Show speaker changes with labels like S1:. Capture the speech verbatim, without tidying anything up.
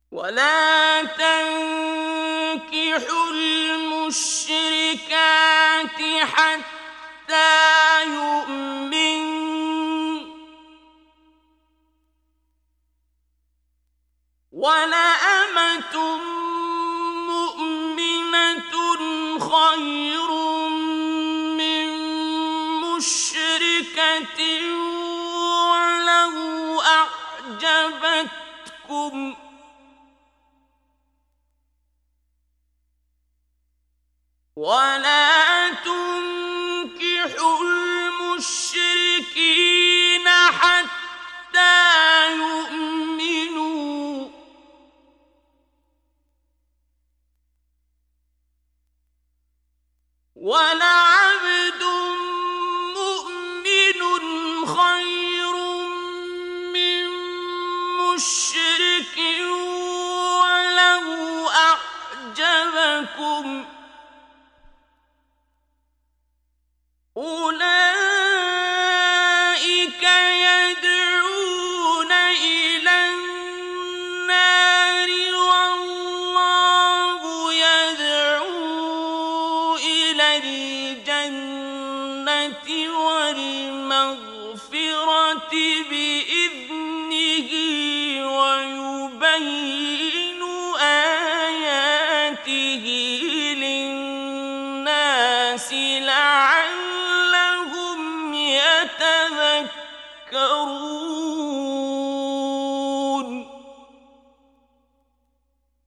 S1: ولا تنكحوا المشركات حتى يؤمن ولأمة مؤمنة خير من مشركة ولو أعجبتكم ولا تنكحوا المشركين حتى يؤمنوا ولعبد مؤمن خير من مشرك ولو أعجبكم أولئك يدعون إلى النار والله يدعو إلى الجنة والمغفرة بإذنه ويبين آياته للناس لعلهم يتذكرون